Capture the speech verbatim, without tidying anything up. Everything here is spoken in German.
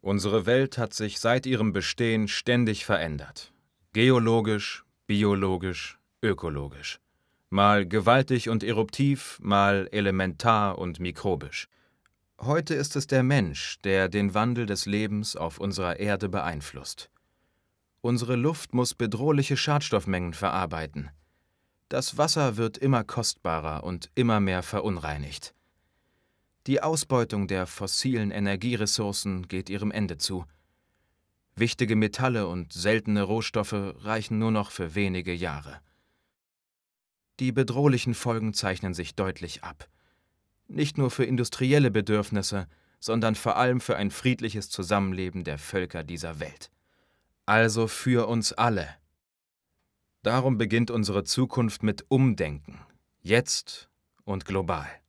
Unsere Welt hat sich seit ihrem Bestehen ständig verändert. Geologisch, biologisch, ökologisch. Mal gewaltig und eruptiv, mal elementar und mikrobisch. Heute ist es der Mensch, der den Wandel des Lebens auf unserer Erde beeinflusst. Unsere Luft muss bedrohliche Schadstoffmengen verarbeiten. Das Wasser wird immer kostbarer und immer mehr verunreinigt. Die Ausbeutung der fossilen Energieressourcen geht ihrem Ende zu. Wichtige Metalle und seltene Rohstoffe reichen nur noch für wenige Jahre. Die bedrohlichen Folgen zeichnen sich deutlich ab. Nicht nur für industrielle Bedürfnisse, sondern vor allem für ein friedliches Zusammenleben der Völker dieser Welt. Also für uns alle. Darum beginnt unsere Zukunft mit Umdenken, jetzt und global.